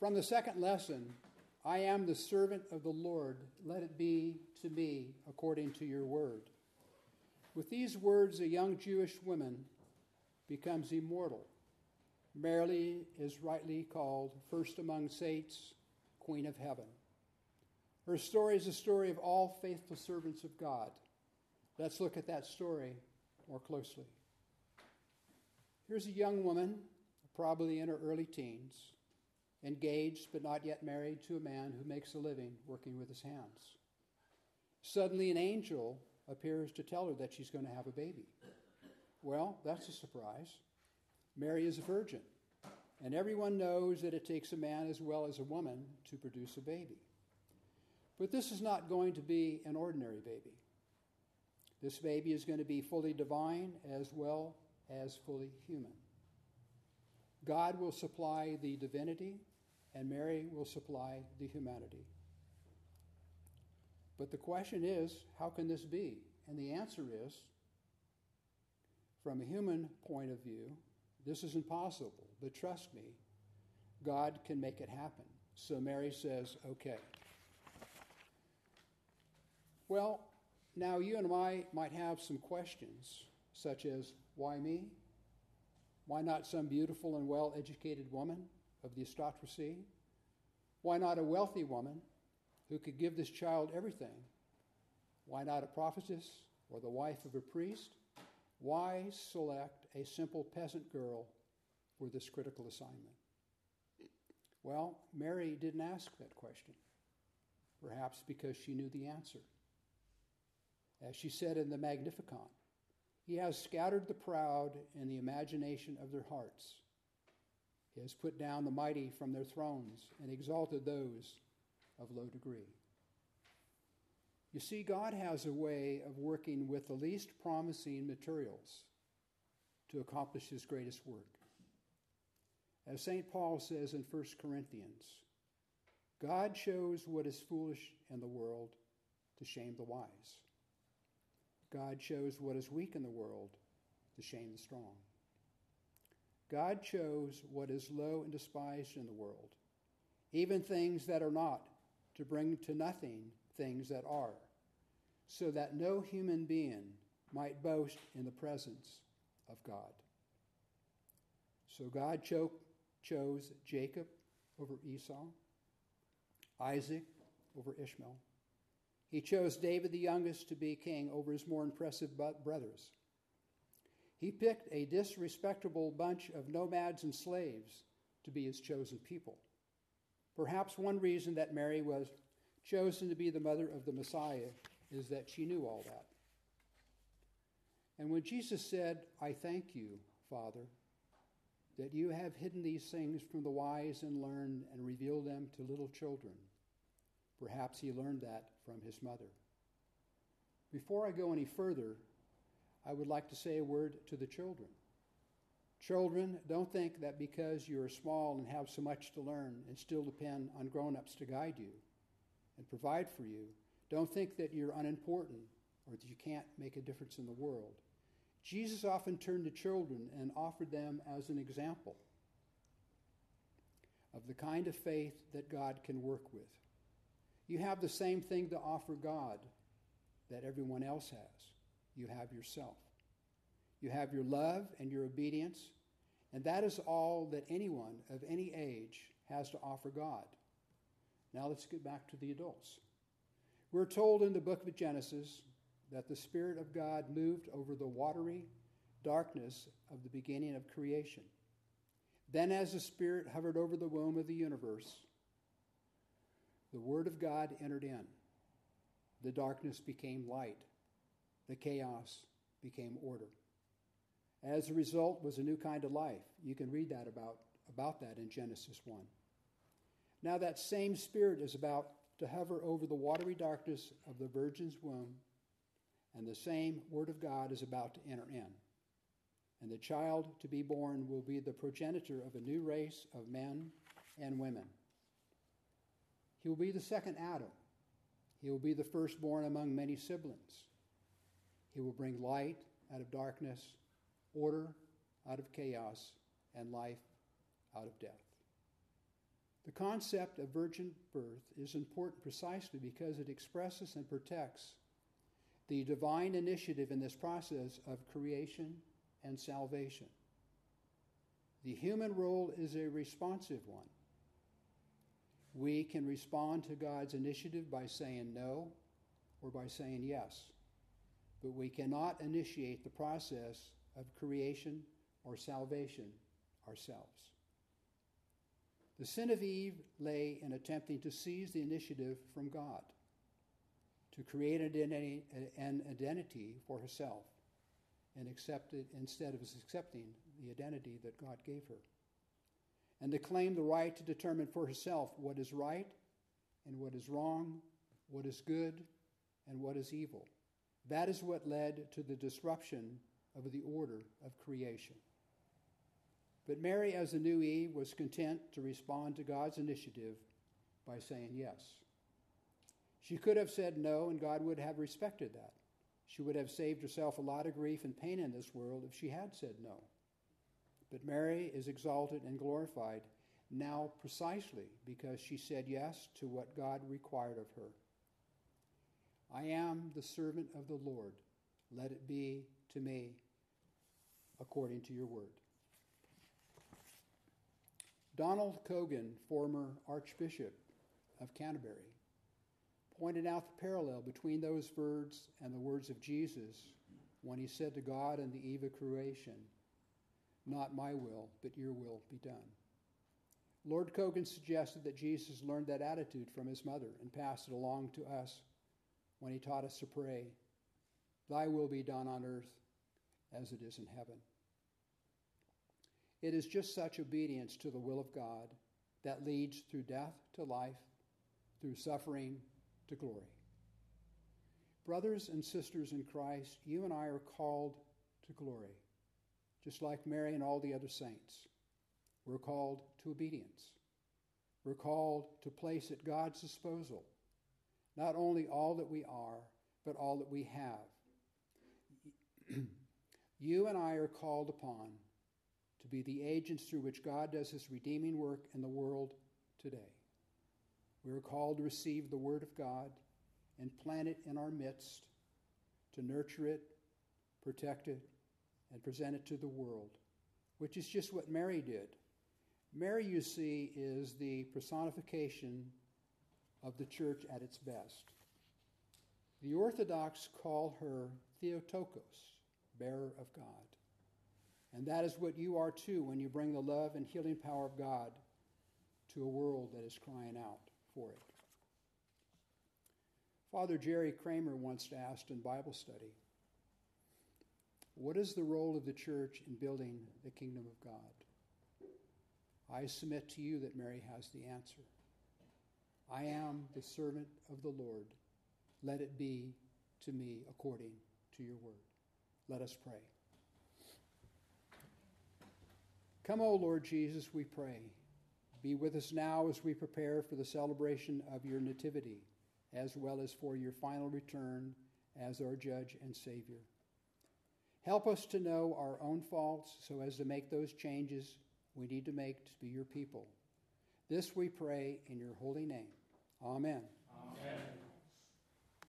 From the second lesson, I am the servant of the Lord. Let it be to me according to your word. With these words, a young Jewish woman becomes immortal. Mary is rightly called first among saints, Queen of Heaven. Her story is a story of all faithful servants of God. Let's look at that story more closely. Here's a young woman, probably in her early teens, engaged but not yet married to a man who makes a living working with his hands. Suddenly an angel appears to tell her that she's going to have a baby. Well, that's a surprise. Mary is a virgin, and everyone knows that it takes a man as well as a woman to produce a baby. But this is not going to be an ordinary baby. This baby is going to be fully divine as well as fully human. God will supply the divinity, and Mary will supply the humanity. But the question is, how can this be? And the answer is, from a human point of view, this is impossible. But trust me, God can make it happen. So Mary says, okay. Well, now you and I might have some questions, such as, why me? Why not some beautiful and well-educated woman of the aristocracy? Why not a wealthy woman who could give this child everything? Why not a prophetess or the wife of a priest? Why select a simple peasant girl for this critical assignment? Well, Mary didn't ask that question, perhaps because she knew the answer. As she said in the Magnificat, He has scattered the proud in the imagination of their hearts. He has put down the mighty from their thrones and exalted those of low degree. You see, God has a way of working with the least promising materials to accomplish his greatest work. As St. Paul says in 1 Corinthians, God chose what is foolish in the world to shame the wise. God chose what is weak in the world to shame the strong. God chose what is low and despised in the world, even things that are not, to bring to nothing things that are, so that no human being might boast in the presence of God. So God chose Jacob over Esau, Isaac over Ishmael. He chose David the youngest to be king over his more impressive brothers. He picked a disrespectable bunch of nomads and slaves to be his chosen people. Perhaps one reason that Mary was chosen to be the mother of the Messiah is that she knew all that. And when Jesus said, I thank you, Father, that you have hidden these things from the wise and learned and revealed them to little children, perhaps he learned that from his mother. Before I go any further, I would like to say a word to the children. Children, don't think that because you are small and have so much to learn and still depend on grown-ups to guide you and provide for you, don't think that you're unimportant or that you can't make a difference in the world. Jesus often turned to children and offered them as an example of the kind of faith that God can work with. You have the same thing to offer God that everyone else has. You have yourself. You have your love and your obedience, and that is all that anyone of any age has to offer God. Now let's get back to the adults. We're told in the book of Genesis that the Spirit of God moved over the watery darkness of the beginning of creation. Then as the Spirit hovered over the womb of the universe, the Word of God entered in. The darkness became light. The chaos became order. As a result was a new kind of life. You can read that about that in Genesis 1. Now that same Spirit is about to hover over the watery darkness of the virgin's womb, and the same Word of God is about to enter in. And the child to be born will be the progenitor of a new race of men and women. He will be the second Adam. He will be the firstborn among many siblings. He will bring light out of darkness, order out of chaos, and life out of death. The concept of virgin birth is important precisely because it expresses and protects the divine initiative in this process of creation and salvation. The human role is a responsive one. We can respond to God's initiative by saying no or by saying yes, but we cannot initiate the process of creation or salvation ourselves. The sin of Eve lay in attempting to seize the initiative from God, to create an identity for herself and instead of accepting the identity that God gave her, and to claim the right to determine for herself what is right and what is wrong, what is good and what is evil. That is what led to the disruption of the order of creation. But Mary, as the new Eve, was content to respond to God's initiative by saying yes. She could have said no, and God would have respected that. She would have saved herself a lot of grief and pain in this world if she had said no. But Mary is exalted and glorified now precisely because she said yes to what God required of her. I am the servant of the Lord. Let it be to me according to your word. Donald Cogan, former Archbishop of Canterbury, pointed out the parallel between those words and the words of Jesus when he said to God in the eve of creation, "Not my will, but your will be done." Lord Cogan suggested that Jesus learned that attitude from his mother and passed it along to us when he taught us to pray, "Thy will be done on earth as it is in heaven." It is just such obedience to the will of God that leads through death to life, through suffering to glory. Brothers and sisters in Christ, you and I are called to glory, just like Mary and all the other saints. We're called to obedience. We're called to place at God's disposal not only all that we are, but all that we have. You and I are called upon to be the agents through which God does his redeeming work in the world today. We are called to receive the word of God and plant it in our midst, to nurture it, protect it, and present it to the world, which is just what Mary did. Mary, you see, is the personification of the church at its best. The Orthodox call her Theotokos, bearer of God. And that is what you are too when you bring the love and healing power of God to a world that is crying out for it. Father Jerry Kramer once asked in Bible study, "What is the role of the church in building the kingdom of God?" I submit to you that Mary has the answer. I am the servant of the Lord. Let it be to me according to your word. Let us pray. Come, O Lord Jesus, we pray. Be with us now as we prepare for the celebration of your nativity, as well as for your final return as our judge and Savior. Help us to know our own faults so as to make those changes we need to make to be your people. This we pray in your holy name. Amen. Amen.